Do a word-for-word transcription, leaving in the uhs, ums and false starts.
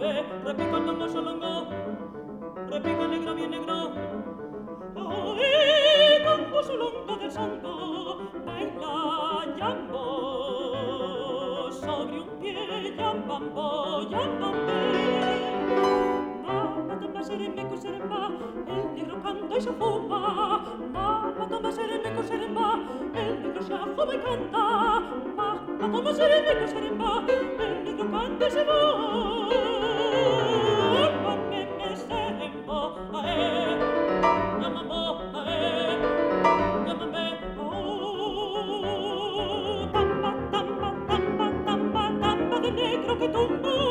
eh, repica el tango solongo, repica el negro bien negro. Ay, tango solongo del santo, baila jambo, sobre un pie jambambo, jambambe. Mamma toma serembe seremba, el negro canta y se fuma. Mamma toma serembe seremba, el negro se afuma y canta. Mamma toma serembe seremba, el negro canta y se va. Mamma me serembo, ae, llamambo, ae, llamambe, oh. Tamba, tamba, tamba, tamba, tamba de negro que tumba.